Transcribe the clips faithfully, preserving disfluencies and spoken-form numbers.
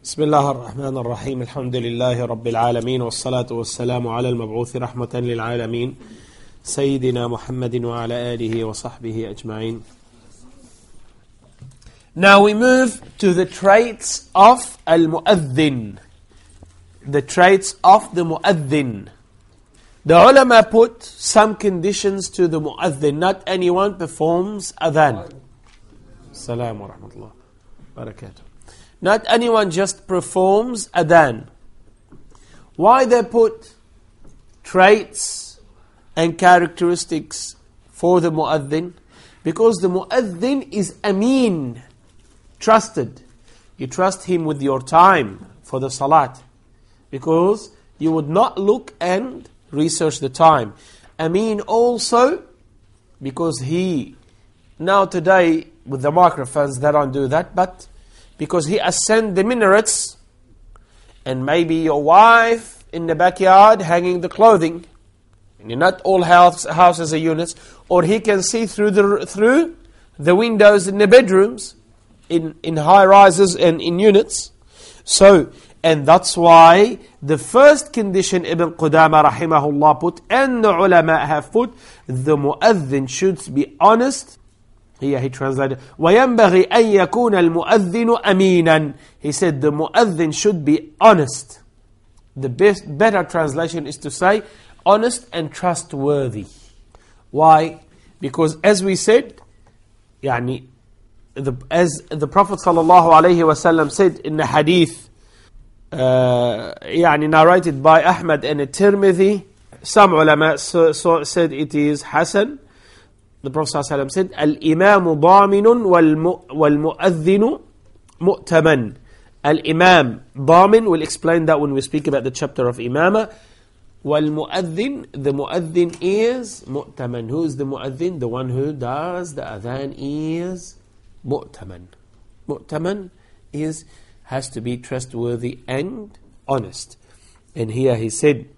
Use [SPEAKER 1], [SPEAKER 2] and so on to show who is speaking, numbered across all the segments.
[SPEAKER 1] بسم الله الرحمن الرحيم الحمد لله رب العالمين والصلاة والسلام على المبعوث رحمة للعالمين سيدنا محمد وعلى آله وصحبه أجمعين. Now we move to the traits of al-mu'adhin. The traits of the mu'adhin. The ulama put some conditions to the mu'adhin. Not anyone performs adhan. Assalamu wa rahmatullah. Barakatuh. Not anyone just performs adhan. Why they put traits and characteristics for the mu'adhin? Because the mu'adhin is ameen, trusted. You trust him with your time for the salat, because you would not look and research the time. Ameen also because he, now today with the microphones they don't do that, but because he ascend the minarets, and maybe your wife in the backyard hanging the clothing, and not all house, houses are units, or he can see through the through the windows in the bedrooms, in, in high rises and in units. So, and that's why the first condition Ibn Qudama rahimahullah put, and the ulama have put, the mu'adhin should be honest. Here he translated, وَيَنْبَغِي أَنْ يَكُونَ الْمُؤَذِّنُ أَمِينًا. He said the mu'adhin should be honest. The best, better translation is to say honest and trustworthy. Why? Because as we said, يعني, the, as the Prophet sallallahu alaihi wasallam said in the hadith, uh, يعني, narrated by Ahmad and Tirmidhi, some ulama so, so said it is Hasan. The Prophet ﷺ said, Al-Imam daminun wal-mu'adhinu mu'taman. Al-Imam damin, we'll explain that when we speak about the chapter of Imamah. Wal-mu'adhin, the mu'adhin is mu'taman. Who is the mu'adhin? The one who does the adhan is mu'taman. Mu'taman is, has to be trustworthy and honest. And here he said,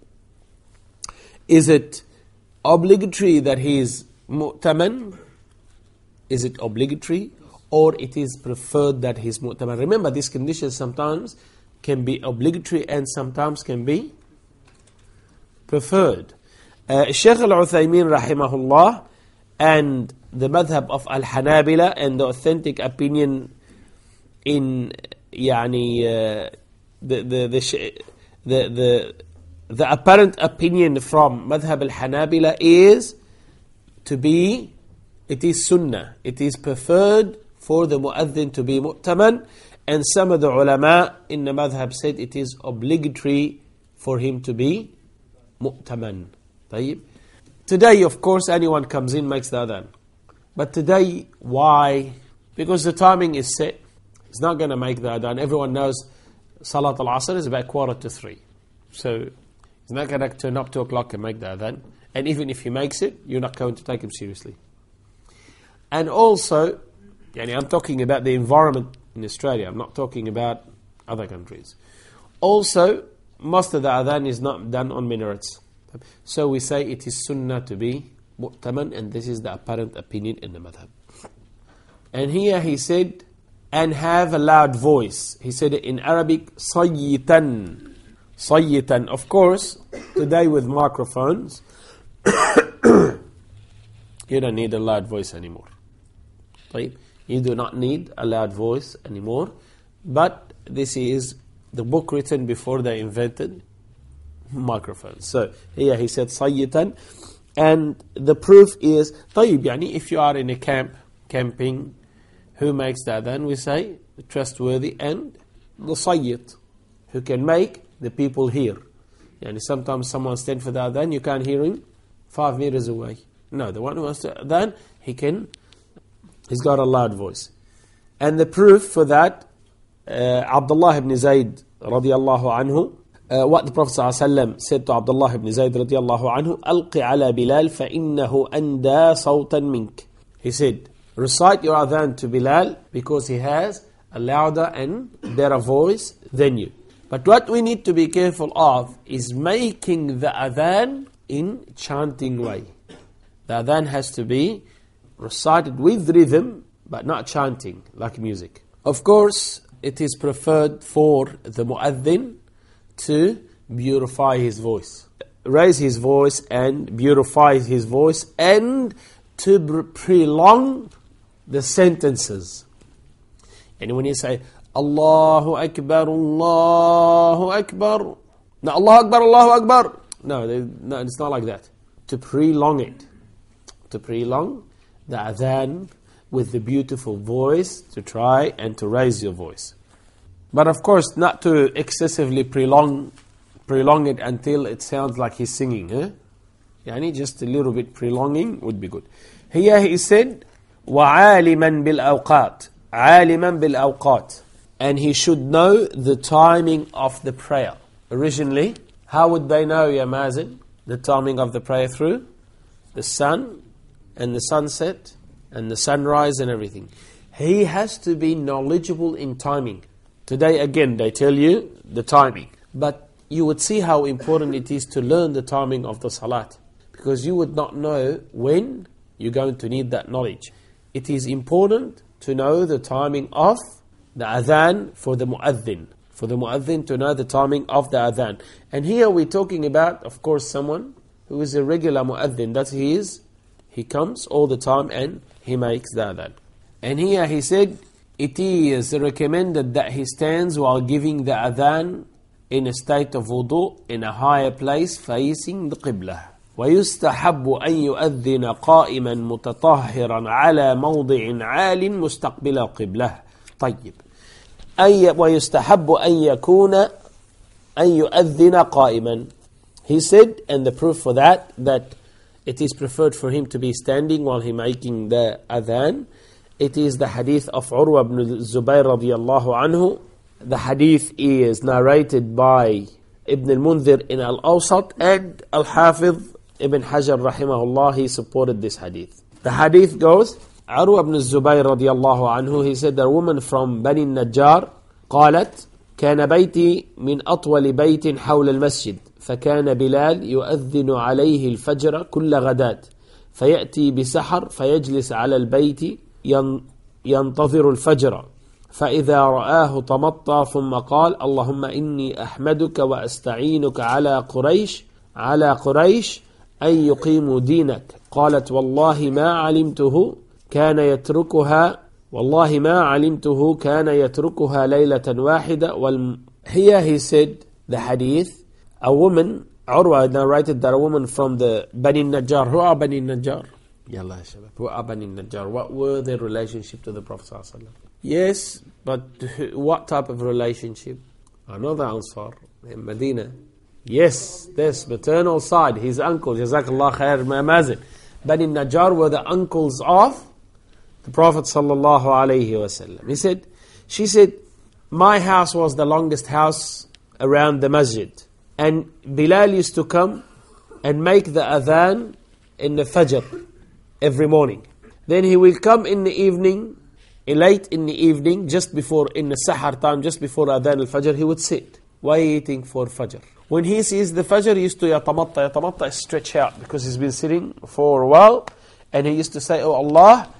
[SPEAKER 1] is it obligatory that he is mu'taman? Is it obligatory, or it is preferred that he's mu'taman? Remember, these conditions sometimes can be obligatory and sometimes can be preferred. Uh, Shaykh al-Uthaymin rahimahullah and the madhab of al-Hanabila and the authentic opinion in yani, uh, the, the, the, the, the, the apparent opinion from madhab al-Hanabila is to be, it is sunnah, it is preferred for the mu'adhin to be mu'taman, and some of the ulama in the madhab said it is obligatory for him to be mu'taman. طيب. Today, of course, anyone comes in, makes the adhan. But today, why? Because the timing is set. He's not going to make the adhan. Everyone knows Salat al-Asr is about quarter to three. So, he's not going to turn up two o'clock and make the adhan. And even if he makes it, you're not going to take him seriously. And also, yani I'm talking about the environment in Australia. I'm not talking about other countries. Also, most of the adhan is not done on minarets. So we say it is sunnah to be mu'taman, and this is the apparent opinion in the madhab. And here he said, and have a loud voice. He said it in Arabic, sayyitan. Sayyitan. Of course, today with microphones, you don't need a loud voice anymore. Right? You do not need a loud voice anymore. But this is the book written before they invented microphones. So here he said sayyitan, and the proof is طيب, يعني, if you are in a camp, camping, who makes that? Then we say the trustworthy and the sayyid, who can make the people hear. Yani sometimes someone stands for the adhan, you can't hear him five meters away. No, the one who wants to adhan, he can, he's got a loud voice. And the proof for that, uh, Abdullah ibn Zayd radiallahu anhu, uh, what the Prophet ﷺ said to Abdullah ibn Zayd radiallahu anhu, ألق على بلال فإنه أندى صوتا منك. He said, recite your adhan to Bilal because he has a louder and better voice than you. But what we need to be careful of is making the adhan in chanting way. The adhan has to be recited with rhythm, but not chanting like music. Of course, it is preferred for the mu'adhin to beautify his voice. Raise his voice and beautify his voice and to prolong the sentences. And when you say, Allahu Akbar, Allahu Akbar, no, Allahu Akbar, Allahu Akbar. No, they, no, it's not like that. To prolong it. To prolong the adhan with the beautiful voice, to try and to raise your voice. But of course, not to excessively prolong prolong it until it sounds like he's singing. Eh? Yani just a little bit prolonging would be good. Here he said, وَعَالِمًا بِالْأَوْقَاتِ عَالِمًا بِالْأَوْقَاتِ. And he should know the timing of the prayer. Originally, how would they know, Ya Mazin, the timing of the prayer? Through the sun and the sunset and the sunrise and everything. He has to be knowledgeable in timing. Today again they tell you the timing. But you would see how important it is to learn the timing of the salat. Because you would not know when you're going to need that knowledge. It is important to know the timing of the adhan for the mu'adhin. For the mu'adhin to know the timing of the adhan. And here we're talking about, of course, someone who is a regular mu'adhin. That he is, he comes all the time and he makes the adhan. And here he said, it is recommended that he stands while giving the adhan in a state of wudu, in a higher place facing the qibla. ويستحب أن يؤذن قائما متطهرا على موضع عال مستقبل القبلة. طيب. أي ويستحب أن يكون أن يؤذن قائما. He said, and the proof for that, that it is preferred for him to be standing while he making the adhan. It is the hadith of Urwa ibn Zubayr radiyallahu anhu. The hadith is narrated by Ibn al-Mundhir in Al-Awsat, and Al-Hafiz Ibn Hajar rahimahullah, he supported this hadith. The hadith goes, Urwa ibn Zubayr radiyallahu anhu, he said, a woman from Bani Najjar قالت كان بيتي من أطول بيت حول المسجد فكان بلال يؤذن عليه الفجر كل غداة فيأتي بسحر فيجلس على البيت ينتظر الفجر فإذا رآه تمطى ثم قال اللهم إني أحمدك وأستعينك على قريش على قريش أن يقيموا دينك. قالت والله ما علمته كان يتركها والله ما علمته كان يتركها ليلة واحدة. والم... Here he said the hadith, a woman, Urwa narrated that a woman from the Bani Najjar. Who are Bani Najjar? Yalla shabab. Who are Bani Najjar? What were their relationship to the Prophet sallallahu alaihi wasallam? Yes, but what type of relationship? Another Ansar in Medina. Yes, this maternal side, his uncle, Jazakallah khair Mazin. Bani Najjar were the uncles of the Prophet sallallahu alaihi wasallam. He said, she said, my house was the longest house around the masjid. And Bilal used to come and make the adhan in the Fajr every morning. Then he will come in the evening, late in the evening, just before, in the Sahar time, just before Adhan al-Fajr, he would sit, waiting for Fajr. When he sees the Fajr, he used to yatamatta, yatamatta, stretch out, because he's been sitting for a while, and he used to say, oh Allah,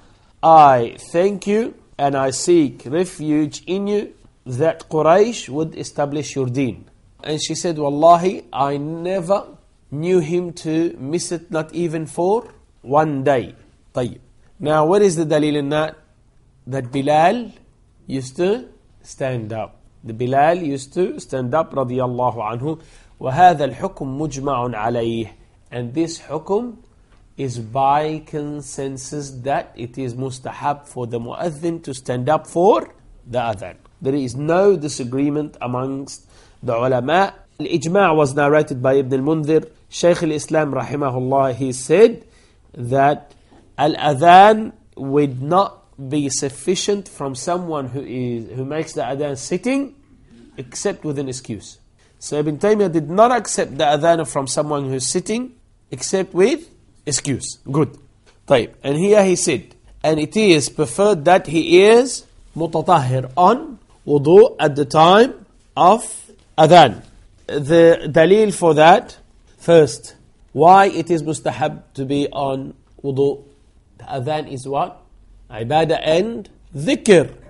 [SPEAKER 1] I thank you, and I seek refuge in you, that Quraysh would establish your deen. And she said, Wallahi, I never knew him to miss it, not even for one day. طيب. Now, what is the dalil in that? That Bilal used to stand up. The Bilal used to stand up, radiyallahu anhu. وَهَذَا الْحُكُمْ مُجْمَعٌ عَلَيْهِ. And this hukum is by consensus that it is mustahab for the mu'adhin to stand up for the adhan. There is no disagreement amongst the ulama. Al-Ijma' was narrated by Ibn al-Mundhir. Shaykh al-Islam rahimahullah, he said that al-adhan would not be sufficient from someone who is who makes the adhan sitting, except with an excuse. So Ibn Taymiyyah did not accept the adhan from someone who is sitting, except with excuse. Good. طيب. And here he said, and it is preferred that he is mutatahhir, on wudu at the time of adhan. The dalil for that, first, why it is mustahab to be on wudu. The adhan is what? Ibadah and dhikr.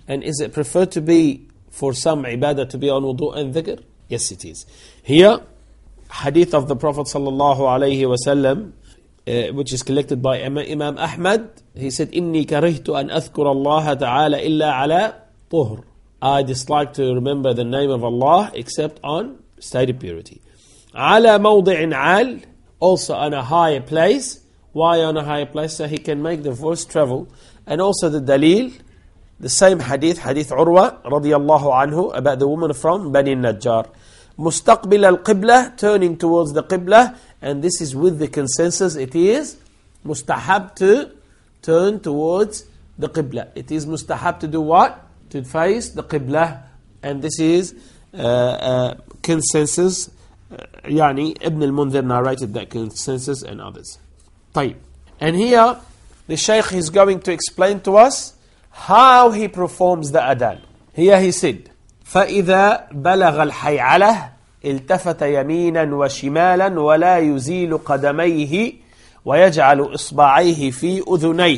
[SPEAKER 1] And is it preferred to be for some ibadah to be on wudu and dhikr? Yes, it is. Here, hadith of the Prophet sallallahu alaihi wasallam, uh, which is collected by Imam Ahmad, he said, "Inni karihtu an adhkura Allah ta'ala illa ala طهر." I dislike to remember the name of Allah except on state of purity. على موضع عال, also on a higher place. Why on a higher place? So he can make the voice travel. And also the dalil, the same hadith, hadith Urwa radiyallahu anhu, about the woman from Bani Najjar. مستقبل القبلة, turning towards the Qibla, and this is with the consensus, it is mustahab to turn towards the Qibla. It is mustahab to do what? To face the Qibla, and this is uh, uh, consensus. uh, Yani Ibn al-Mundhir narrated that consensus and others. طيب. And here the Shaykh is going to explain to us how he performs the adhan. Here he said, فَإِذَا بَلَغَ الْحَيْعَلَةِ التفت يمينا وشمالا ولا يزيل قدميه ويجعل إصبعيه في أذنيه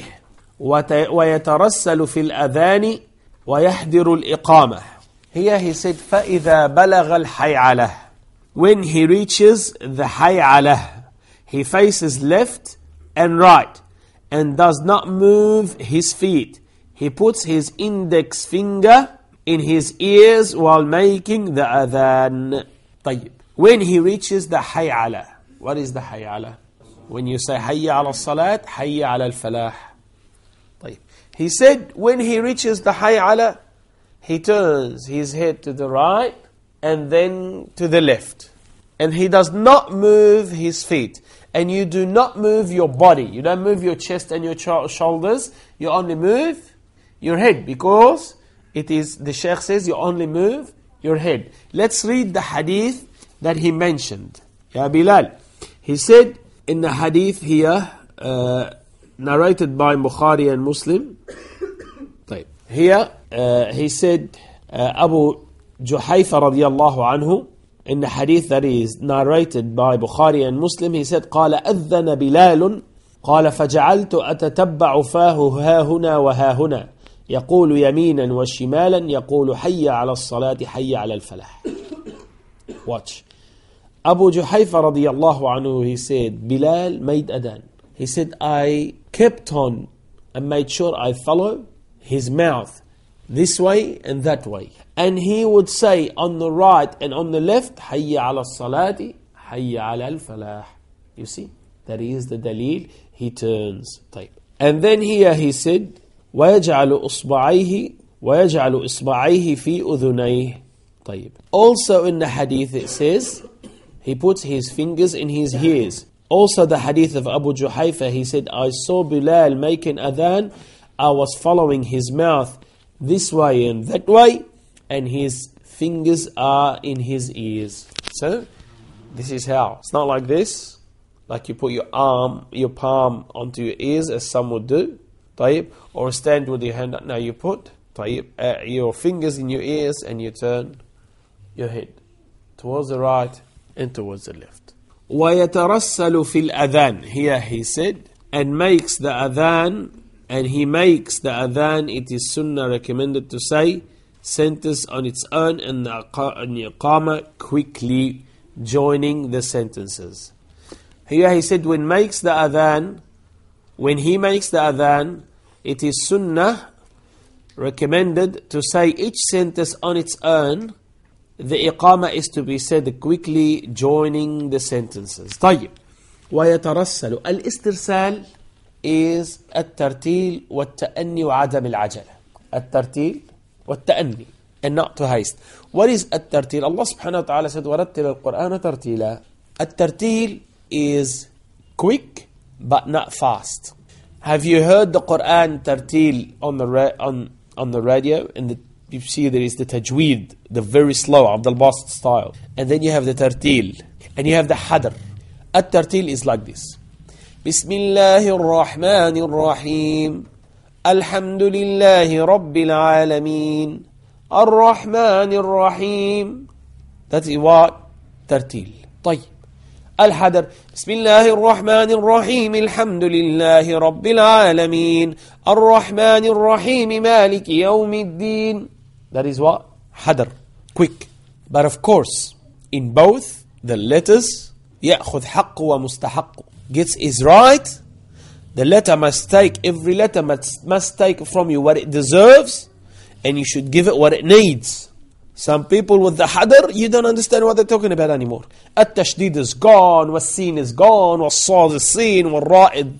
[SPEAKER 1] ويترسل في الأذان ويحضر الإقامة. Here he said, فَإِذَا بَلَغَ الْحَيْعَلَةِ, when he reaches the hay'alah, he faces left and right and does not move his feet. He puts his index finger in his ears while making the adhan. طيب. When he reaches the hay'alah, what is the hay'alah? When you say hayya ala salat, hayya ala al-falah. طيب. He said when he reaches the hay'alah, he turns his head to the right and then to the left. And he does not move his feet. And you do not move your body. You don't move your chest and your ch- shoulders. You only move your head, because it is, the Shaykh says, you only move your head. Let's read the hadith that he mentioned. Ya Bilal. He said in the hadith here, uh, narrated by Bukhari and Muslim. طيب. Here uh, he said, uh, Abu Juhayfa radiyallahu anhu, in the hadith that is narrated by Bukhari and Muslim, he said, قال أذن بلال قال فجعلت أتتبع فاه ها هنا وها هنا يقول يمينا وشمالا يقول حي على الصلاة حي على الفلاح. Watch. Abu Juhayfa radiyallahu anhu, he said, Bilal made adhan. He said, I kept on and made sure I follow his mouth this way and that way. And he would say on the right and on the left, Hayya ala salati, Hayya ala al-falah. You see, that is the dalil. He turns. طيب. And then here he said, وَيَجْعَلُ إِصْبَعَيْهِ وَيَجْعَلُ إِصْبَعَيْهِ فِي أُذُنَيْهِ. طيب. Also in the hadith it says, he puts his fingers in his ears. Also the hadith of Abu Juhayfa, he said, I saw Bilal making adhan, I was following his mouth this way and that way, and his fingers are in his ears. So, this is how. It's not like this, like you put your arm, your palm onto your ears, as some would do, طيب, or stand with your hand up. Now you put طيب, uh, your fingers in your ears and you turn your head towards the right and towards the left. وَيَتَرَسَّلُ فِي الْأَذَانِ. Here he said, and makes the adhan, and he makes the adhan, it is sunnah recommended to say sentence on its own, and the iqamah quickly joining the sentences. Here he said when makes the adhan, when he makes the adhan, it is sunnah recommended to say each sentence on its own. The iqamah is to be said quickly joining the sentences. طيب. ويترسل. الاسترسال is الترتيل والتأني وعدم العجلة. الترتيل والتأني, and not to haste. What is الترتيل? Allah subhanahu wa ta'ala said وَرَتِّلَ الْقُرْآنَ تَرْتِيلًا. الترتيل is quick but not fast. Have you heard the Quran tartil on the ra- on on the radio? And the, you see there is the tajweed, the very slow Abdul Basit style, and then you have the tartil, and you have the hadr. الترتيل is like this. بسم الله الرحمن الرحيم الحمد لله رب العالمين الرحمن الرحيم. That is what? ترتيل. طيب. الحدر بسم الله الرحمن الرحيم الحمد لله رب العالمين الرحمن الرحيم مالك يوم الدين. That is what? Hadr. Quick. But of course, in both the letters, يأخذ حق ومستحق. Gets is right. The letter must take, every letter must, must take from you what it deserves, and you should give it what it needs. Some people with the hadr, you don't understand what they're talking about anymore. At-tashdid is gone, was-sin is gone, was-sad is seen, wal-ra'id.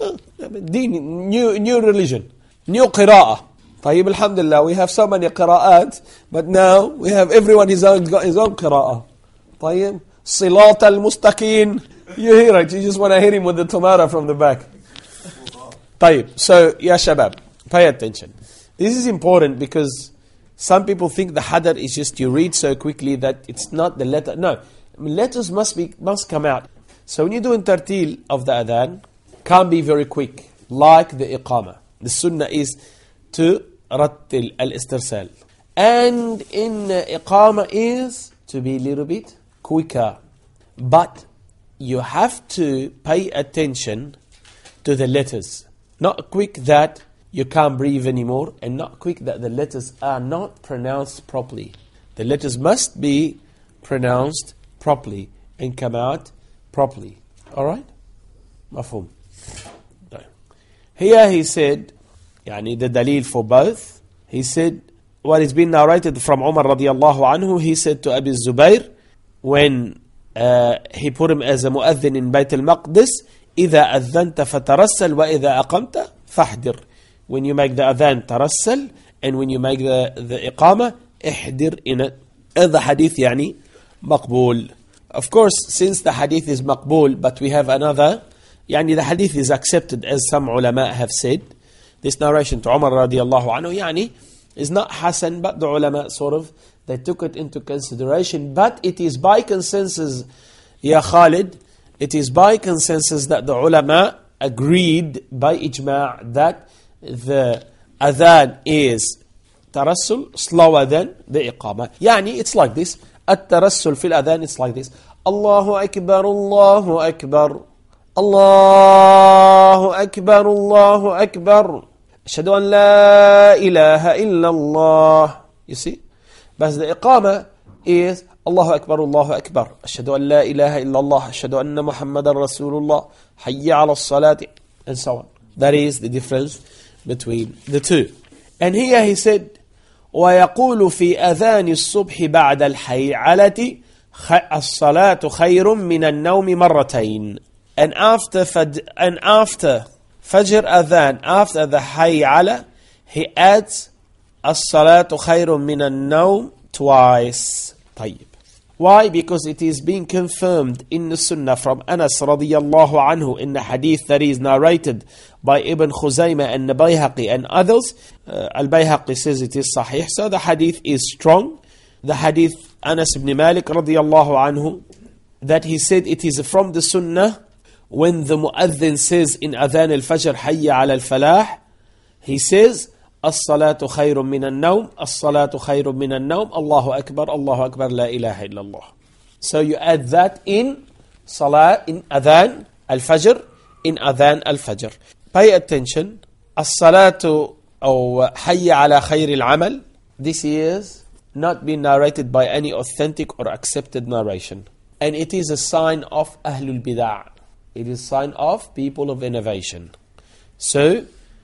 [SPEAKER 1] New, new religion, new qira'ah. طيب, alhamdulillah, we have so many qira'at, but now we have everyone his own, got his own qira'ah. طيب, صِلَاطَ الْمُسْتَقِينَ. You hear it, you just want to hit him with the tomato from the back. طيب, so, ya shabab, pay attention. This is important because some people think the hadr is just you read so quickly that it's not the letter. No, letters must be must come out. So when you're doing tartil of the adhan, can't be very quick, like the iqamah. The sunnah is to rattil al-istirsal. And in uh, iqamah is to be a little bit quicker. But you have to pay attention to the letters. Not quick that you can't breathe anymore, and not quick that the letters are not pronounced properly. The letters must be pronounced properly and come out properly. Alright? Mafhum. No. Here he said, يعني the dalil for both, he said, what is being narrated from Umar radiallahu anhu, he said to Abi Zubair, when uh, he put him as a mu'adhin in Bayt al-Maqdis, إِذَا أَذَّنْتَ فَتَرَسَّلْ وَإِذَا أَقَمْتَ فَحْدِرْ. When you make the adhan, tarassal, and when you make the, the iqamah, ihdir in it. And the hadith, yani, maqbool. Of course, since the hadith is maqbool, but we have another, yani the hadith is accepted, as some ulama have said. This narration to Umar radiallahu anhu, yani, is not hasan, but the ulama sort of, they took it into consideration. But it is by consensus, ya Khalid, it is by consensus that the ulama agreed by ijma' that the adhan is tarassul slower than the iqamah. Yani it's like this. At-tarassul fil adhan, it's like this. Allahu Akbar, Allahu Akbar. Allahu Akbar, Allahu Akbar. Ashhadu an la ilaha illallah. You see? But the iqamah is Allahu Akbar, Allahu Akbar. Ashhadu an la ilaha illallah. Ashhadu anna Muhammadan Rasulullah. Hayya ala salati. And so on. That is the difference between the two. And here he said, وَيَقُولُ فِي أَذَانِ الصُّبْحِ بَعْدَ الْحَيْعَلَةِ الصَّلَاةُ خَيْرٌ مِّنَ النَّوْمِ مَرَّتَيْنِ. And after faj- and after Fajr Adhan, after the Hay'ala, he adds الصَّلَاةُ خَيْرٌ مِّنَ النَّوْمِ twice. طيب. Why? Because it is being confirmed in the Sunnah from Anas radiyallahu anhu in the hadith that is narrated by Ibn Khuzaymah and the Bayhaqi and others. Uh, Al-Bayhaqi says it is sahih, so the hadith is strong. The hadith Anas ibn Malik radiyallahu anhu, that he said it is from the Sunnah when the mu'adhin says in Adhan al-Fajr, Hayya ala al-Falah, he says, As-salatu khayrun min al-nawm, As-salatu khayrun min al-nawm, Allahu Akbar, Allahu Akbar, La ilaha illallah. So you add that in Salah, in Adhan al-Fajr, in Adhan al-Fajr. Pay attention. As-salatu or Hayya ala khayr al-amal, this is not being narrated by any authentic or accepted narration. And it is a sign of Ahlul Bid'ah. It is a sign of people of innovation. So,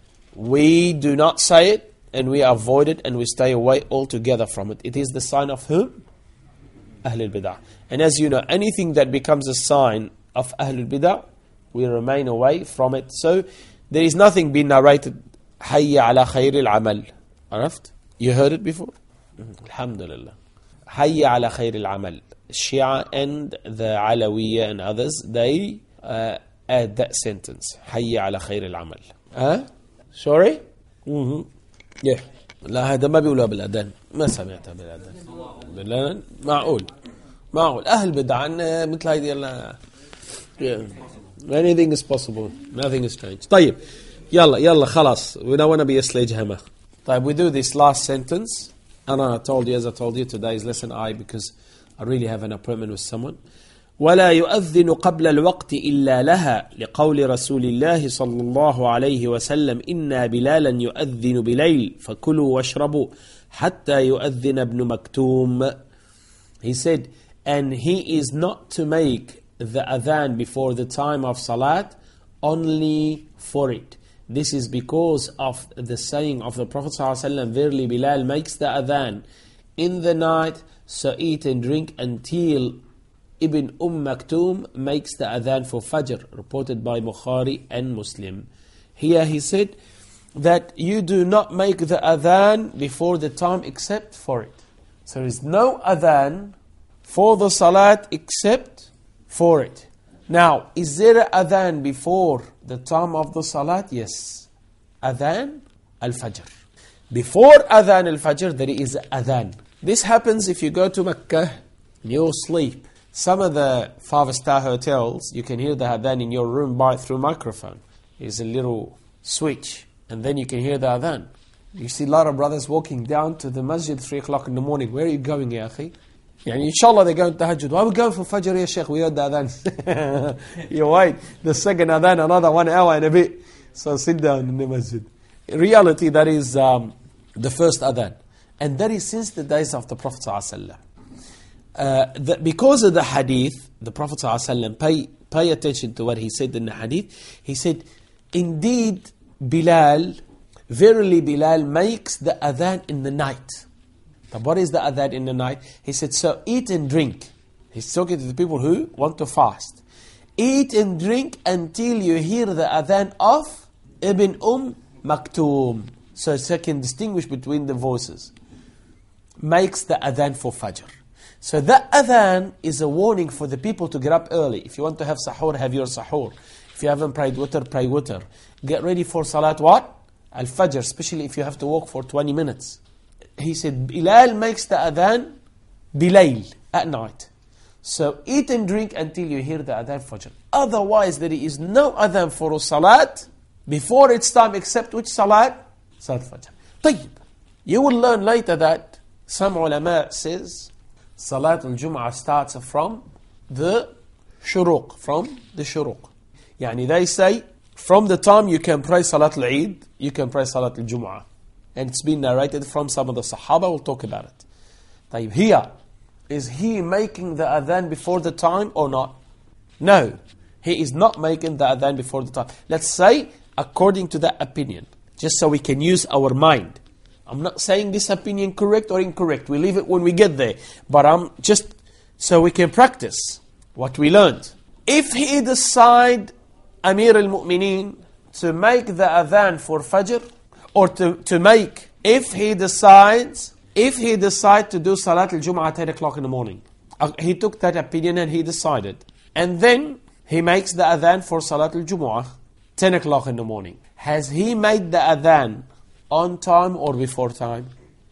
[SPEAKER 1] we do not say it, and we avoid it, and we stay away altogether from it. It is the sign of whom? Ahlul Bid'ah. And as you know, anything that becomes a sign of Ahlul Bid'ah, we remain away from it. So, there is nothing being narrated, Hayya ala khayr al-amal. Arafat? You heard it before? Mm-hmm. Alhamdulillah. Hayya ala khayr al-amal. Shia and the Alawiyya and others, they uh, add that sentence. Hayya ala khayr al-amal. Huh? Sorry? Mm-hmm. Yeah. لا هذا ما بيقولها بالأذان. ما سمعتها بالأذان. بالأذان معقول. معقول. أهل بدعة مثل هذه يلا. Yeah. Anything is possible. Nothing is strange. طيب. يلا يلا خلاص. We don't want to be a sledgehammer. طيب. We do this last sentence. And I told you, as I told you, today is lesson I because I really have an appointment with someone. ولا يؤذن قبل الوقت إلا لها لقول رسول الله صلى الله عليه وسلم إن بلالا يؤذن بليل فكلوا واشربوا حتى يؤذن ابن مكتوم. He said, and he is not to make the adhan before the time of salat only for it. This is because of the saying of the Prophet ﷺ, verily Bilal makes the adhan in the night, so eat and drink until Ibn Umm Maktoum makes the adhan for Fajr, reported by Bukhari and Muslim. Here he said that you do not make the adhan before the time except for it. So there is no adhan for the salat except for it. Now, is there an adhan before the time of the salat? Yes. Adhan al-Fajr. Before adhan al-Fajr, there is adhan. This happens if you go to Mecca and you sleep. Some of the five-star hotels, you can hear the adhan in your room by through microphone. There's a little switch, and then you can hear the adhan. You see a lot of brothers walking down to the masjid three o'clock in the morning. Where are you going, ya akhi? Yani inshallah they're going to tahajjud. Why are we going for Fajr, ya Sheikh? We heard the adhan. You wait, the second adhan, another one hour and a bit. So sit down in the masjid. In reality, that is um, the first adhan. And that is since the days of the Prophet ﷺ. Uh, the, because of the hadith, the Prophet ﷺ, pay, pay attention to what he said in the hadith. He said, indeed, Bilal, verily Bilal makes the adhan in the night. But what is the adhan in the night? He said, so eat and drink. He's talking to the people who want to fast. Eat and drink until you hear the adhan of Ibn Umm Maktoum. So you can distinguish between the voices. Makes the adhan for Fajr. So that adhan is a warning for the people to get up early. If you want to have sahur, have your sahur. If you haven't prayed witr, pray witr. Get ready for salat what? Al-Fajr, especially if you have to walk for twenty minutes. He said, Bilal makes the adhan bilayl, at night. So eat and drink until you hear the adhan Fajr. Otherwise, there is no adhan for salat before its time except which salat? Salat Fajr. طيب. You will learn later that some ulama says Salat al-Jum'ah starts from the shuruq, from the shuruq. Yani they say, from the time you can pray Salat al-Eid, you can pray Salat al-Jum'ah. And it's been narrated from some of the Sahaba, we'll talk about it. طيب, here, is he making the adhan before the time or not? No, he is not making the adhan before the time. Let's say, according to that opinion, just so we can use our mind. I'm not saying this opinion correct or incorrect. We leave it when we get there. But I'm just so we can practice what we learned. If he decide, Amir al-Mu'mineen, to make the adhan for Fajr, or to, to make, if he decides, if he decide to do Salat al-Jum'ah at ten o'clock in the morning, uh, he took that opinion and he decided. And then he makes the adhan for Salat al-Jum'ah, ten o'clock in the morning. Has he made the adhan on time or before time?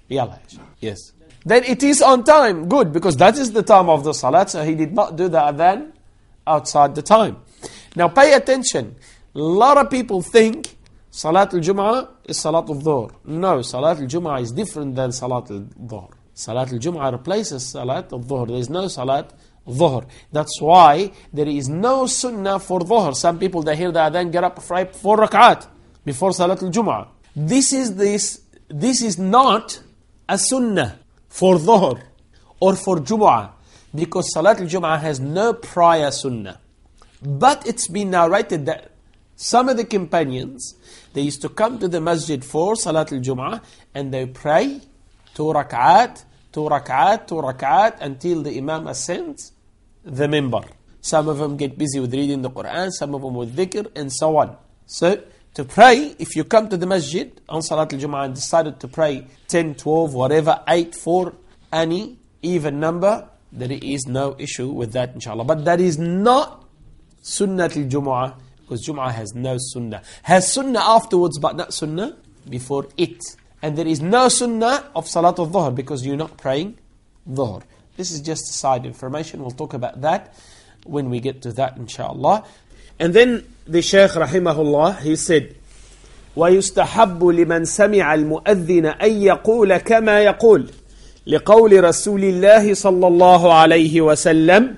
[SPEAKER 1] Yes. Then it is on time. Good, because that is the time of the salat. So he did not do the adhan outside the time. Now pay attention. A lot of people think Salat al-Jum'ah is Salat al-Dhuhr. No, Salat al-Jum'ah is different than Salat al-Dhuhr. Salat al-Jum'ah replaces Salat al-Dhuhr. There is no Salat al-Dhuhr. That's why there is no sunnah for Dhuhr. Some people, they hear the adhan, get up for four rak'at before Salat al-Jum'ah. This is this. This is not a sunnah for Dhuhr or for Jumu'ah, because Salat al-Jum'ah has no prior sunnah. But it's been narrated that some of the companions, they used to come to the masjid for Salat al-Jum'ah and they pray two rak'at, two rak'at, two rak'at until the Imam ascends the minbar. Some of them get busy with reading the Quran, some of them with dhikr, and so on. So, to pray, if you come to the masjid on Salat al-Jum'ah and decided to pray ten, twelve, whatever, eight, four, any even number, there is no issue with that, inshallah. But that is not Sunnat al-Jum'ah, because Jum'ah has no sunnah. Has sunnah afterwards, but not sunnah before it. And there is no sunnah of Salat al-Dhuhr, because you're not praying Dhuhr. This is just side information. We'll talk about that when we get to that, inshallah. And then the Shaykh rahimahullah, he said, وَيُسْتَحَبُّ لِمَنْ سَمِعَ الْمُؤَذِّنَ أَن يَقُولَ كَمَا يَقُولُ لِقَوْلِ رَسُولِ اللَّهِ صَلَّى اللَّهُ عَلَيْهِ وَسَلَّمَ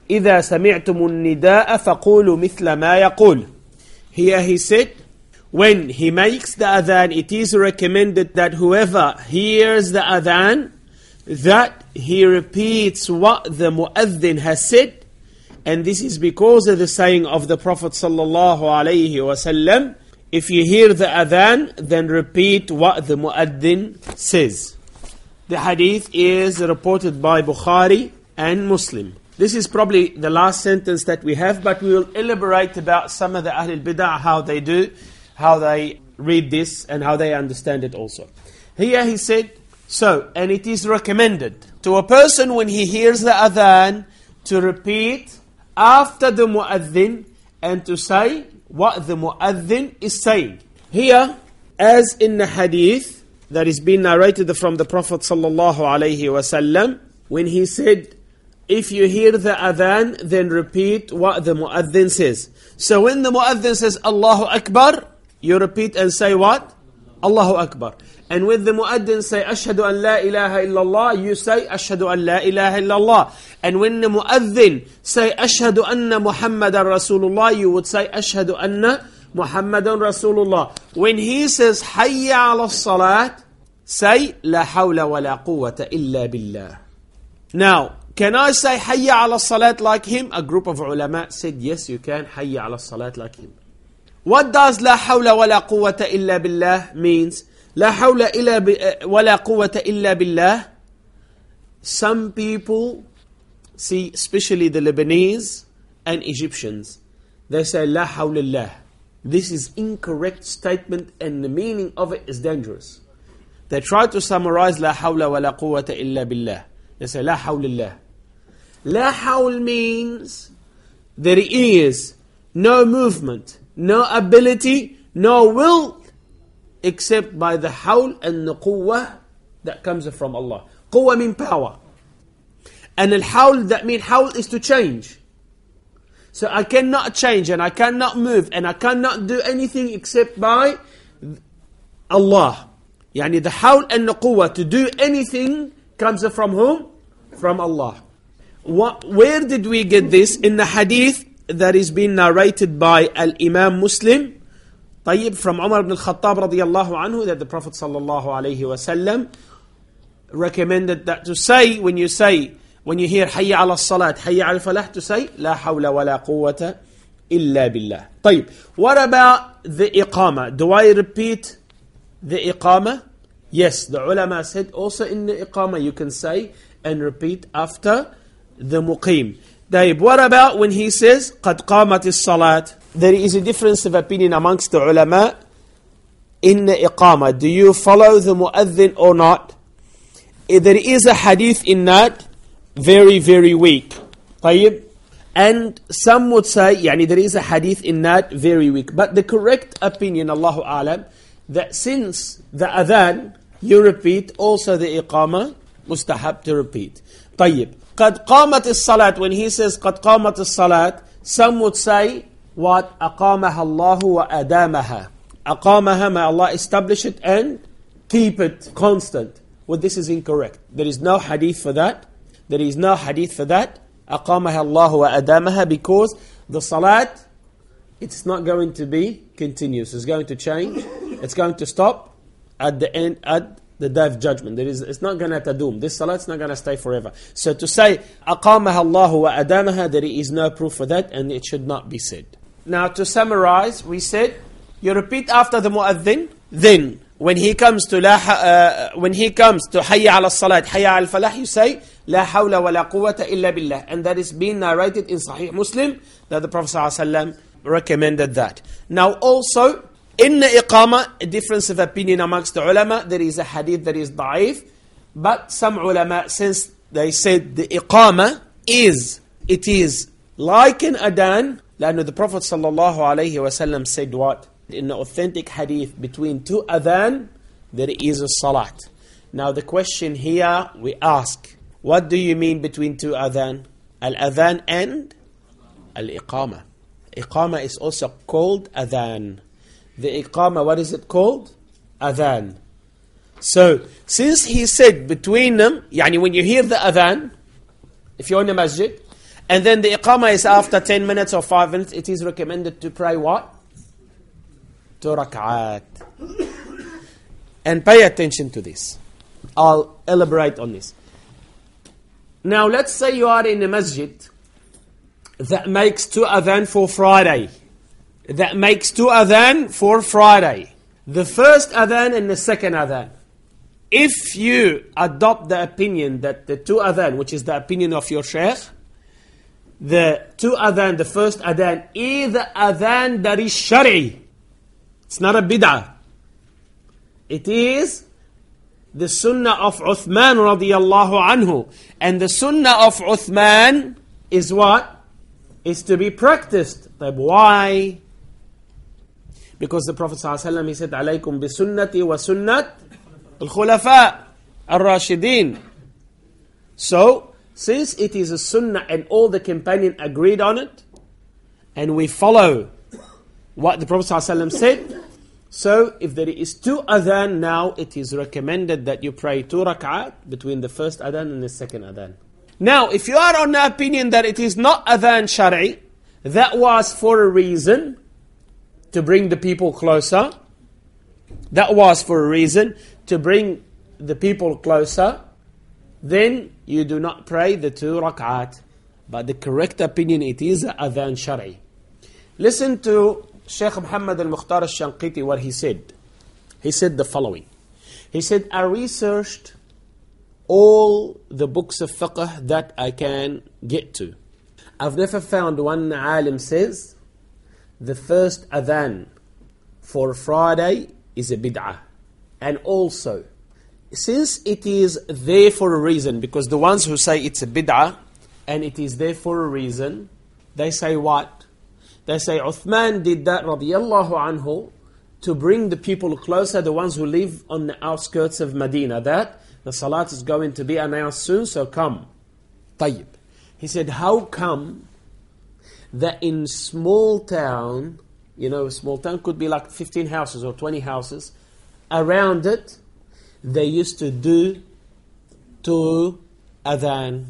[SPEAKER 1] إذا سمعتم النداء فقولوا مثل ما يقول. Here he said, when he makes the adhan, it is recommended that whoever hears the adhan, that he repeats what the mu'adhin has said. And this is because of the saying of the Prophet sallallahu alaihi wasallam, if you hear the adhan, then repeat what the mu'adhin says. The hadith is reported by Bukhari and Muslim. This is probably the last sentence that we have, but we will elaborate about some of the Ahlul Bid'ah, how they do, how they read this, and how they understand it also. Here he said, so, and it is recommended to a person when he hears the adhan to repeat after the mu'adhin and to say what the mu'adhin is saying. Here, as in the hadith that is being narrated from the Prophet sallallahu alaihi wasallam, when he said, if you hear the adhan, then repeat what the mu'adhin says. So when the mu'adhin says Allahu Akbar, you repeat and say what? Allahu Akbar. And when the mu'adhin say Ashhadu an la ilaha illallah, you say Ashhadu an la ilaha illallah. And when the mu'adhin say Ashhadu anna Muhammadan Rasulullah, you would say Ashhadu anna Muhammadan Rasulullah. When he says Hayya ala salat, say La hawla wa la quwwata illa billah. Now, can I say Hayya ala salat like him? A group of ulama said, yes, you can Hayya ala salat like him. What does La hawla wa la quwwata illa billah means? La hawla illa wa la quwwata illa billah. Some people see, especially the Lebanese and Egyptians, they say La hawlillah. This is incorrect statement and the meaning of it is dangerous. They try to summarize La hawla wa la quwwata illa billah. They say La hawlillah. La hawl means there is no movement, no ability, no will, except by the hawl and the quwwah that comes from Allah. Quwwah means power. And al hawl, that means hawl is to change. So I cannot change and I cannot move and I cannot do anything except by Allah. Yani the hawl and the quwwah to do anything comes from whom? From Allah. What, where did we get this? In the hadith that is being narrated by Al-Imam Muslim, طيب, from Umar ibn al-Khattab radiyallahu anhu, that the Prophet sallallahu alayhi wasallam recommended that to say, when you say, when you hear Hayya ala salat, Hayya ala falah, to say, La hawla wa la quwwata illa billah. طيب, what about the iqama? Do I repeat the iqama? Yes, the ulama said also in the iqama you can say and repeat after the muqim. Daib, what about when he says قَدْ قَامَتِ الصَّلَاةِ? There is a difference of opinion amongst the ulama in the iqama. Do you follow the mu'adhin or not? There is a hadith in that, very, very weak. طيب. And some would say, يعني there is a hadith in that, very weak. But the correct opinion, Allahu A'lam, that since the adhan, you repeat, also the iqama, mustahab to repeat. طيب. قَدْ قَامَتِ الصَّلَاةِ. When he says قَدْ قَامَتِ الصَّلَاةِ, some would say, what? أَقَامَهَا اللَّهُ وَأَدَامَهَا. أَقَامَهَا, may Allah establish it and keep it constant. Well, this is incorrect. There is no hadith for that. There is no hadith for that. أَقَامَهَا اللَّهُ وَأَدَامَهَا, because the salat, it's not going to be continuous. It's going to change. It's going to stop at the end, at the day of judgment. There is, it's not going to tadum. This salat is not going to stay forever. So to say, أَقَامَهَا اللَّهُ وَأَدَامَهَا, there is no proof for that and it should not be said. Now to summarize, we said, you repeat after the mu'adhin, then when he comes to la, uh, when he comes to Hayya ala salat, Hayya al falah, you say, La hawla wa la quwwata illa billah. And that is being narrated in Sahih Muslim, that the Prophet ﷺ recommended that. Now also, in the iqama, a difference of opinion amongst the ulama, there is a hadith that is da'if, but some ulama, since they said the iqama is, it is like an adhan, لأنه the Prophet sallallahu alayhi wasallam said what? In the authentic hadith, between two adhan, there is a salat. Now the question here we ask, what do you mean between two adhan? Al-adhan and al-iqama. Iqama is also called adhan. The iqama, what is it called? Adhan. So, since he said between them, yani when you hear the adhan, if you're in a masjid, and then the iqamah is after ten minutes or five minutes, it is recommended to pray what? Two rak'at. And pay attention to this. I'll elaborate on this. Now let's say you are in a masjid that makes two adhan for Friday. That makes two adhan for Friday. The first adhan and the second adhan. If you adopt the opinion that the two adhan, which is the opinion of your sheikh, the two adhan, the first adhan, is the adhan that is shari. It's not a bid'ah. It is the sunnah of Uthman radiyallahu anhu. And the sunnah of Uthman is what? Is to be practiced. But why? Because the Prophet ﷺ, he said, alaykum bi sunnati wa sunnat al-khulafa al-rashidin. So, since it is a sunnah and all the companions agreed on it, and we follow what the Prophet ﷺ said, so if there is two adhan now, it is recommended that you pray two rak'at between the first adhan and the second adhan. Now, if you are on the opinion that it is not adhan shari, that was for a reason, to bring the people closer. That was for a reason, to bring the people closer. Then you do not pray the two rak'at. But the correct opinion, it is adhan shari. Listen to Shaykh Muhammad al-Mukhtar al-Shanqiti, what he said. He said the following. He said, I researched all the books of fiqh that I can get to. I've never found one alim says, the first adhan for Friday is a bid'ah. And also, since it is there for a reason, because the ones who say it's a bid'ah, and it is there for a reason, they say what? They say Uthman did that radiyallahu anhu to bring the people closer, the ones who live on the outskirts of Medina, that the salat is going to be announced soon, so come. Tayyib. He said, how come that in small town, you know, a small town could be like fifteen houses or twenty houses, around it, they used to do two adhan.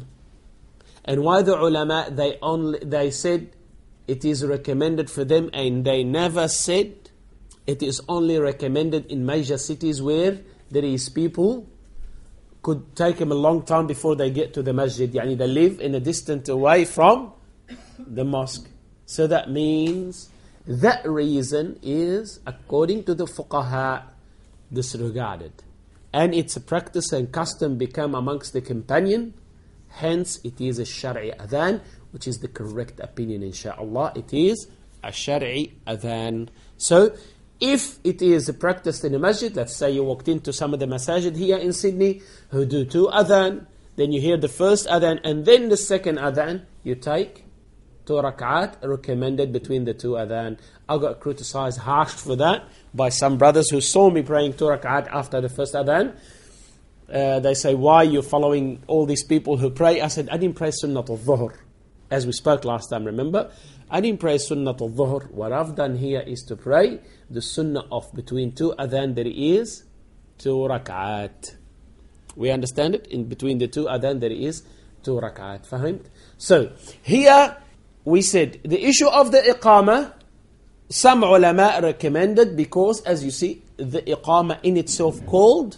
[SPEAKER 1] And why the ulama, they only they said it is recommended for them, and they never said it is only recommended in major cities where there is people, could take them a long time before they get to the masjid. Yani they live in a distance away from the mosque. So that means that reason is, according to the fuqaha, disregarded. And it's a practice and custom become amongst the companion. Hence, it is a shari adhan, which is the correct opinion, inshaAllah. It is a shari adhan. So, if it is practiced in a masjid, let's say you walked into some of the masajid here in Sydney, who do two adhan, then you hear the first adhan, and then the second adhan, you take two rak'at, recommended between the two adhan. I got criticized harsh for that by some brothers who saw me praying two rak'at after the first adhan. Uh, they say, why you're following all these people who pray? I said, I didn't pray sunnat al-dhuhr. As we spoke last time, remember? I didn't pray sunnat al-dhuhr. What I've done here is to pray the sunnah of between two adhan, there is two rak'at. We understand it? In between the two adhan, there is two rak'at. Fahimt? So, here we said, the issue of the iqamah, some ulama recommended, because as you see, the iqamah in itself called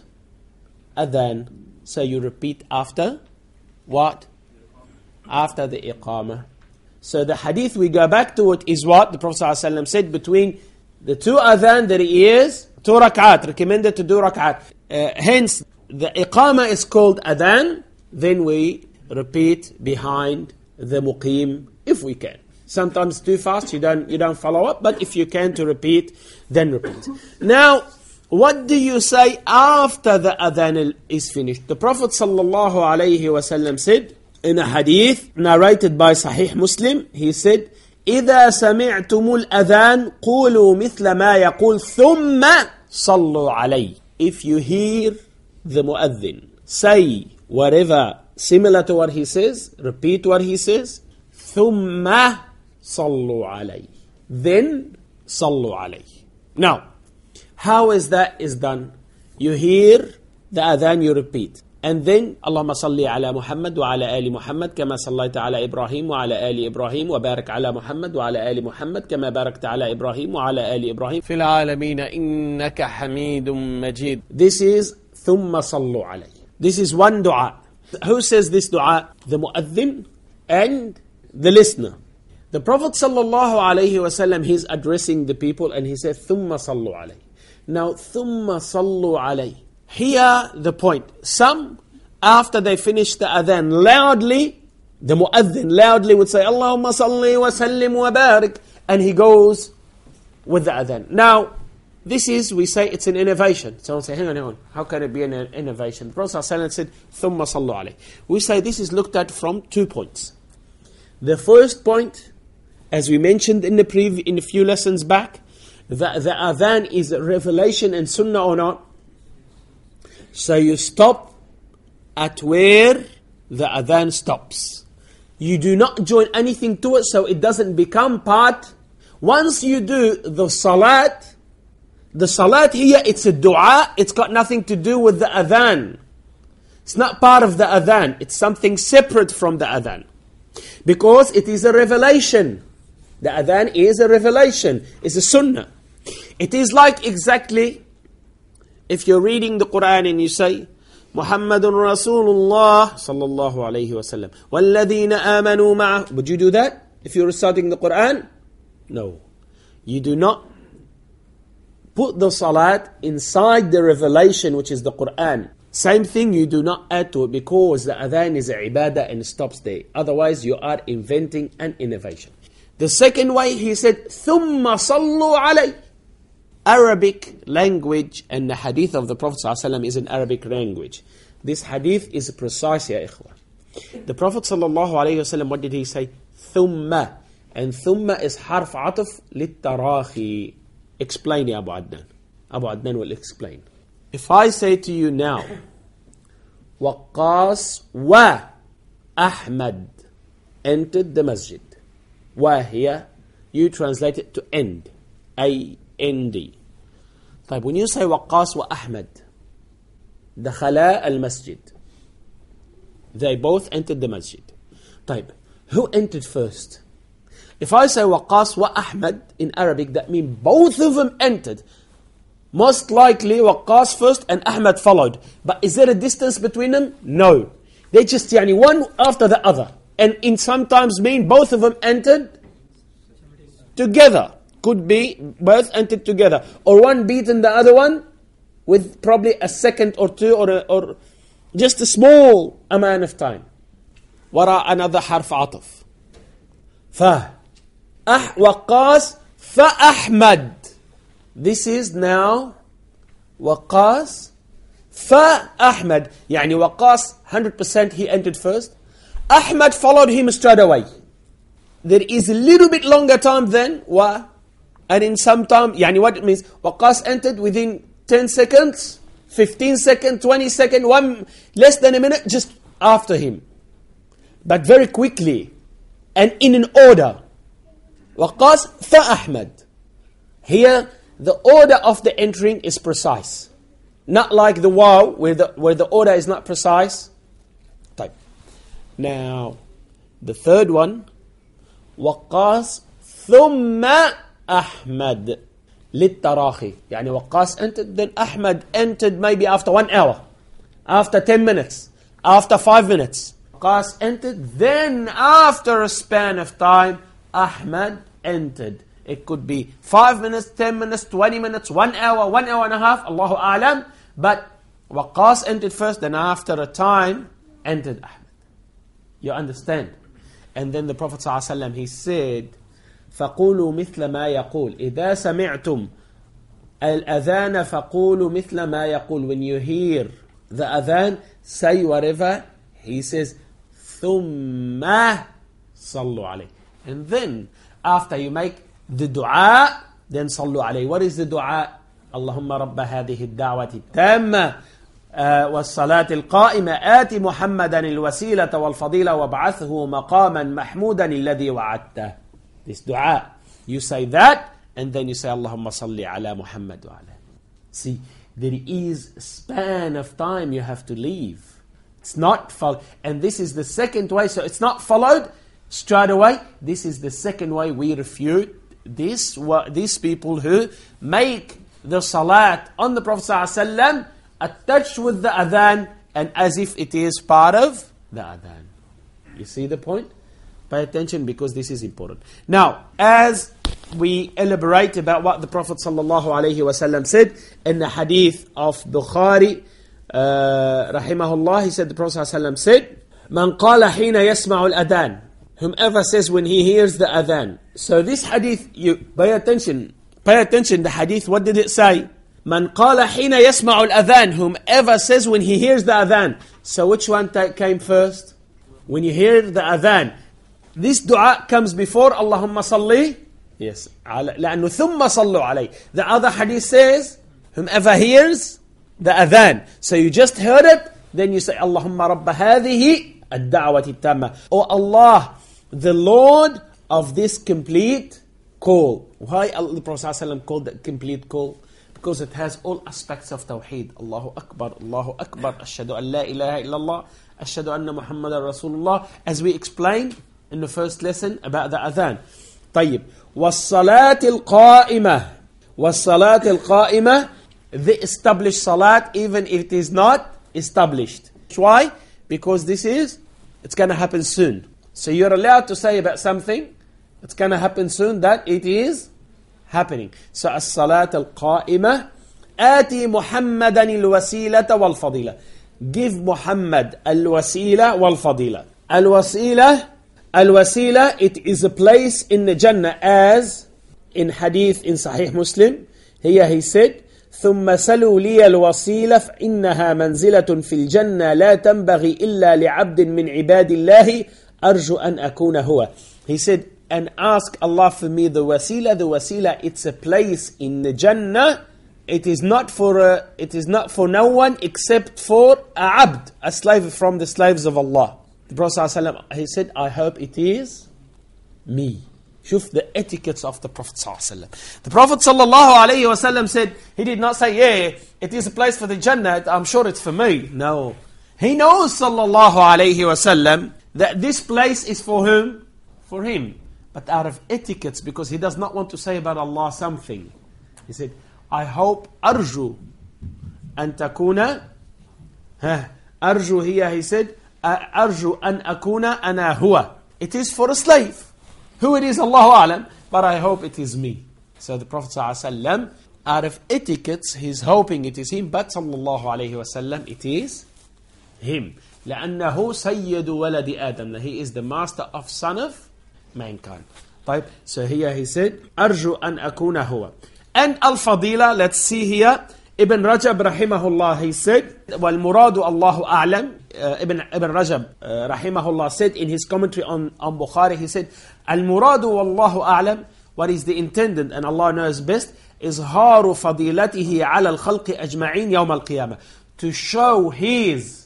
[SPEAKER 1] adhan. So you repeat after what? After the iqamah. So the hadith, we go back to it, is what the Prophet ﷺ said, between the two adhan there is two rak'at, recommended to do rak'at. Uh, hence, the iqamah is called adhan, then we repeat behind the muqim, if we can. Sometimes too fast, you don't, you don't follow up, but if you can to repeat, then repeat. Now, what do you say after the adhan is finished? The Prophet sallallahu alayhi wasallam said, in a hadith narrated by Sahih Muslim, he said, إِذَا سَمِعْتُمُ الْأَذَانِ قُولُوا مِثْلَ مَا يَقُولُ ثُمَّ صَلُّوا عَلَيْهِ. If you hear the muadhin say whatever similar to what he says, repeat what he says, ثُمَّ صَلُّوا عَلَيْهِ. Then, صَلُّوا عَلَيْهِ. Now, how is that is done? You hear the adhan, you repeat. And then, Allahumma salli ala Muhammad wa ala ali Muhammad kama sallaita ala Ibrahim wa ala ali Ibrahim wa barak ala Muhammad wa ala ali Muhammad kama barakta ala Ibrahim wa ala ali Ibrahim fil alameen innaka hamidun majid. This is thumma sallu alayhi. This is one dua. Who says this dua? The mu'adhin and the listener. The Prophet sallallahu alayhi wasallam, he's addressing the people and he said, thumma sallu alayhi. Now, thumma sallu alayhi. Here, the point. Some, after they finish the adhan loudly, the mu'adhin loudly would say, Allahumma salli wa sallim wa barik. And he goes with the adhan. Now, this is, we say, it's an innovation. Someone say, hang on, hang on. How can it be an innovation? The Prophet ﷺ said, thumma sallu alayhi. We say this is looked at from two points. The first point, as we mentioned in the prev- in a few lessons back, that the adhan is a revelation and sunnah or not. So you stop at where the adhan stops. You do not join anything to it, so it doesn't become part. Once you do the salat, the salat here, it's a dua, it's got nothing to do with the adhan. It's not part of the adhan, it's something separate from the adhan. Because it is a revelation. The adhan is a revelation, it's a sunnah. It is like exactly if you're reading the Quran and you say, Muhammadun Rasulullah sallallahu alayhi wasallam, walladhina amanu ma'ah. Would you do that if you're reciting the Quran? No. You do not put the salat inside the revelation, which is the Quran. Same thing, you do not add to it because the adhan is a ibadah and stops there. Otherwise, you are inventing an innovation. The second way, he said, ثُمَّ صَلُّوا عَلَيْهِ. Arabic language and the hadith of the Prophet ﷺ is an Arabic language. This hadith is precise, ya ikhwah. The Prophet ﷺ, what did he say? ثُمَّ. And ثُمَّ is harf ataf للتراخي. Explain, ya Abu Adnan. Abu Adnan will explain. If I say to you now, Waqqas wa Ahmad entered the masjid. Wa here, you translate it to end. A N D. طيب, when you say Waqqas wa Ahmad, dakhala al-masjid. They both entered the masjid. طيب, who entered first? If I say Waqqas wa Ahmad in Arabic, that means both of them entered. Most likely Waqqas first and Ahmad followed. But is there a distance between them? No. They just yani, one after the other. And in sometimes mean both of them entered together. Could be both entered together. Or one beaten the other one with probably a second or two or, a, or just a small amount of time. Wara another harf ataf. Fa. Ah, Waqqas fa Ahmad. This is now Waqqas fa Ahmad. Yani Waqqas one hundred percent he entered first. Ahmad followed him straight away. There is a little bit longer time than wa. And in some time, yani what it means, Waqqas entered within ten seconds, fifteen seconds, twenty seconds, one, less than a minute, just after him. But very quickly, and in an order. Waqqas fa Ahmad. Here, the order of the entering is precise. Not like the waw, where the, where the order is not precise. Type. Now, the third one, Waqqas thumma Ahmad للتراخي. يعني Waqqas entered, then Ahmad entered maybe after one hour, after ten minutes, after five minutes. Waqqas entered, then after a span of time, Ahmad entered. It could be five minutes, ten minutes, twenty minutes, one hour, one hour and a half, Allahu A'lam. But Waqqas entered first, then after a time, entered Ahmad. You understand? And then the Prophet ﷺ, he said, فَقُولُوا مِثْلَ مَا يَقُولُ إِذَا سَمِعْتُمْ الْأَذَانَ فَقُولُوا مِثْلَ مَا يَقُولُ. When you hear the adhan, say whatever he says. ثُمَّ صَلُّوا عَلَيْهِ. And then, after you make the dua, then صَلُّوا عَلَيْهِ. What is the dua? اللهم رب هذه الدعوة التامة والصلاة القائمة آت محمدا الوسيلة والفضيلة وابعثه مقاما محمودا الذي وعدته. This dua, you say that, and then you say اللهم صل على محمد وعلى. See, there is a span of time you have to leave. It's not followed. And this is the second way. So it's not followed straight away. This is the second way we refute this, these people who make the salat on the Prophet ﷺ attached with the adhan and as if it is part of the adhan. You see the point? Pay attention because this is important. Now, as we elaborate about what the Prophet ﷺ said in the hadith of Bukhari, uh, rahimahullah, he said, the Prophet ﷺ said, Man qala hina yasma'u al-adhan. Whomever says when he hears the adhan. So this hadith, you pay attention. Pay attention, the hadith, what did it say? Man qala hina yasma'u al-adhan. Whomever says when he hears the adhan. So which one came first? When you hear the adhan. This dua comes before Allahumma salli. Yes. لأنه ثم صلوا عليه. The other hadith says, whomever hears the adhan. So you just heard it, then you say, Allahumma rabba hadhihi ad-da'wati tamma. Oh Allah, the Lord of this complete call. Why the Prophet ﷺ called that complete call? Because it has all aspects of Tawheed. Allahu Akbar, Allahu Akbar, Ashhadu an la ilaha illallah, Ashhadu anna Muhammadan Rasulullah. As we explained in the first lesson about the adhan. طيب. وَالصَّلَاةِ الْقَائِمَةِ وَالصَّلَاةِ الْقَائِمَةِ The established salat, even if it is not established. Why? Because this is, it's going to happen soon. So you're allowed to say about something, it's going to happen soon, that it is happening. So as-salat al-qa'imah, آتي محمدا الوسيلة والفضيلة. Give Muhammad al-wasila wal-fadila. Al-wasila, al-wasila, it is a place in the Jannah, as in hadith in Sahih Muslim. Here he said, ثم سلوا لي الوسيلة فإنها منزلة في الجنة لا تنبغي إلا لعبد من عباد الله أرجو أن أكون هو. He said, and ask Allah for me the wasila. The wasila, it's a place in the Jannah. It is not for a, it is not for no one except for a abd, a slave from the slaves of Allah. The Prophet ﷺ, he said, I hope it is me. Shuf the etiquettes of the Prophet ﷺ. The Prophet ﷺ said, he did not say, yeah, it is a place for the Jannah, I'm sure it's for me. No. He knows ﷺ that this place is for whom? For him. But out of etiquettes, because he does not want to say about Allah something. He said, I hope, arju, an takuna, arju here, he said, arju an akuna ana huwa. It is for a slave. Who it is, Allahu A'lam, but I hope it is me. So the Prophet ﷺ, out of etiquettes, he's hoping it is him, but sallallahu alayhi wasallam, it is him. لأنه سيد ولد آدم. He is the master of son of mankind. طيب. So here he said, أرجو أن أكون هو. And al-fadila, let's see here. Ibn Rajab rahimahullah, he said, وَالْمُرَادُ اللَّهُ أَعْلَمُ. Uh, Ibn, Ibn Rajab uh, rahimahullah said in his commentary on, on Bukhari, he said, Al-Muradu Wallahu A'lam, what is the intended and Allah knows best, is إظهار فضيلته على الخلق أجمعين يوم القيامة. To show his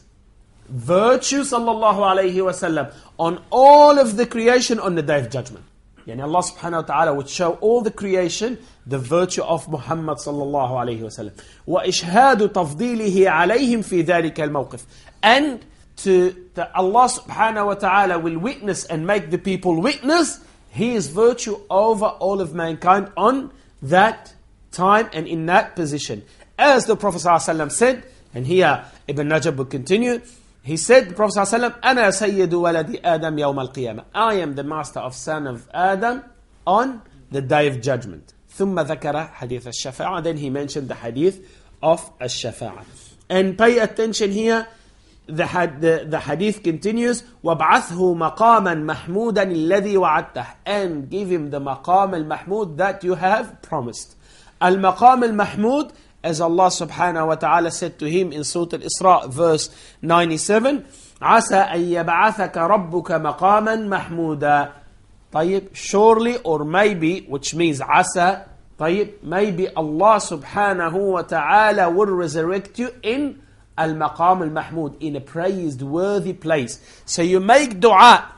[SPEAKER 1] virtue, sallallahu alayhi wasallam, on all of the creation on the day of judgment. Yani Allah subhanahu wa ta'ala would show all the creation the virtue of Muhammad sallallahu alayhi wasallam. وَإِشْهَادُ تَفْضِيلِهِ عَلَيْهِمْ فِي ذَلِكَ الْمَوْقِفِ. And to that Allah subhanahu wa ta'ala will witness and make the people witness His virtue over all of mankind on that time and in that position. As the Prophet ﷺ said, and here Ibn Rajab will continue, he said, the Prophet ﷺ, أَنَا سَيِّدُ وَلَدِ آدَمْ يَوْمَ الْقِيَامَةِ. I am the master of son of Adam on the day of judgment. ثُمَّ ذَكَرَ حَدِيثَ الشَّفَاعَةِ. Then he mentioned the hadith of الشَّفَاعَةِ. And pay attention here, the, the, the hadith continues, وَابْعَثْهُ مَقَامًا مَحْمُودًا الَّذِي وَعَدْتَهُ. And give him the maqam al-mahmud that you have promised. Al-maqam al-mahmud, as Allah subhanahu wa ta'ala said to him in Surah Al-Isra, verse ninety-seven, عَسَى أَن يَبْعَثَكَ رَبُّكَ مَقَامًا مَحْمُودًا. طيب, surely or maybe, which means عَسَى, طيب, maybe Allah subhanahu wa ta'ala will resurrect you in Al-Maqam Al-Mahmud, in a praised worthy place. So you make dua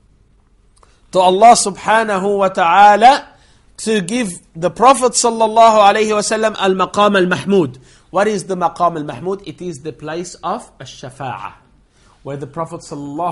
[SPEAKER 1] to Allah subhanahu wa ta'ala to give the Prophet sallallahu alayhi wa sallam Al-Maqam Al-Mahmud. What is the Maqam Al-Mahmud? It is the place of Ash-Shafa'ah. where the Prophet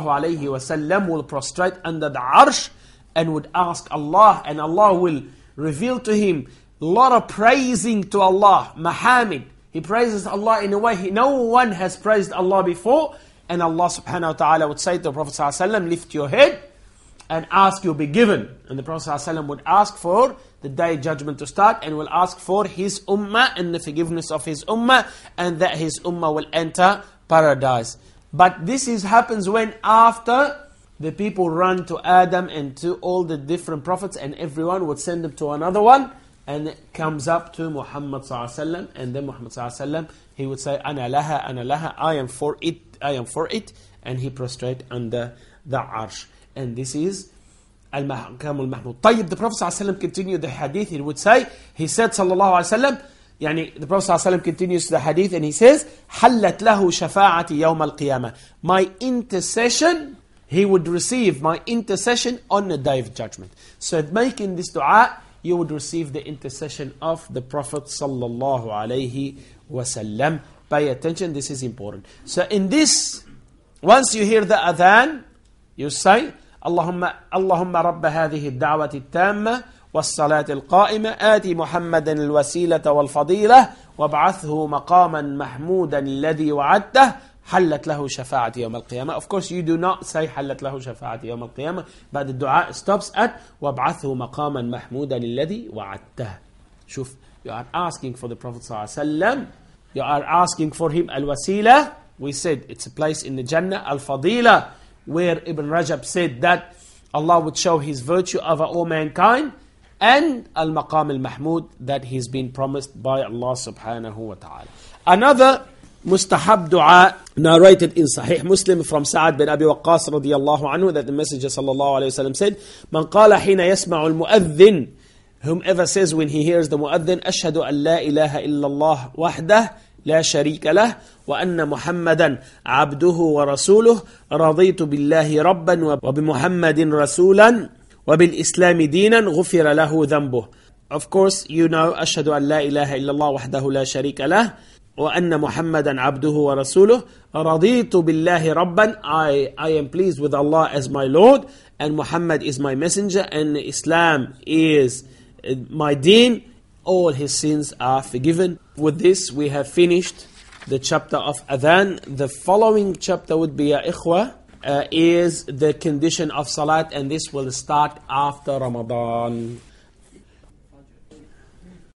[SPEAKER 1] ﷺ will prostrate under the arsh and would ask Allah, and Allah will reveal to him a lot of praising to Allah, Mahamid. He praises Allah in a way he, no one has praised Allah before, and Allah subhanahu wa ta'ala would say to the Prophet ﷺ, lift your head and ask, you'll be given. And the Prophet ﷺ would ask for the day of judgment to start, and will ask for his ummah and the forgiveness of his ummah, and that his ummah will enter paradise. But this is happens when after the people run to Adam and to all the different prophets, and everyone would send them to another one, and it comes up to Muhammad sallallahu alaihi wasallam, and then Muhammad sallallahu alaihi wasallam, he would say, Ana laha, ana laha, I am for it, I am for it, and he prostrate under the arsh. And this is Al-Mahkam Al-Mahmud. Tayyib, the Prophet ﷺ continued the hadith, he would say, he said sallallahu alayhi wa sallam, yani, the Prophet ﷺ continues the hadith and he says, حَلَّتْ لَهُ شَفَاعَةِ يَوْمَ الْقِيَامَةِ. My intercession, he would receive my intercession on the day of judgment. So making this dua, you would receive the intercession of the Prophet sallallahu alayhi wa sallam. Pay attention, this is important. So in this, once you hear the adhan, you say, اللهم اللهم رب هذه الدعوة التامة والصلاة القائمة آتي محمدا الوسيلة والفضيلة وابعثه مقاما محمودا الذي وعدته حلت له شفاعة يوم القيامة. Of course you do not say حلت له شفاعة يوم القيامة, but the dua stops at وابعثه مقاما محمودا الذي وعدته. شوف, you are asking for the Prophet صلى الله عليه وسلم, you are asking for him al-wasila, we said it's a place in the Jannah, al-fadila, where Ibn Rajab said that Allah would show His virtue over all mankind, and Al-Maqam Al-Mahmud, that He's been promised by Allah subhanahu wa ta'ala. Another mustahab dua narrated in Sahih Muslim from Sa'ad bin Abi Waqqas radiyallahu anhu, that the Messenger sallallahu alayhi wa sallam said, Man qala hina yasma'u al-mu'adhin, whomever says when he hears the mu'adhin, Ashhadu an la ilaha illallah wahdah, لا شريك له وأن محمدا عبده ورسوله رضيت بالله ربا وبمحمد رسولا وبالإسلام دينا غفر له ذنبه. Of course, you know, أشهد أن لا إله إلا الله وحده لا شريك له وأن محمدا عبده ورسوله رضيت بالله ربا, I, I am pleased with Allah as my Lord, and Muhammad is my messenger, and Islam is my deen. All his sins are forgiven. With this, we have finished the chapter of Adhan. The following chapter would be, ya ikhwa, uh, is the condition of Salat, and this will start after Ramadan.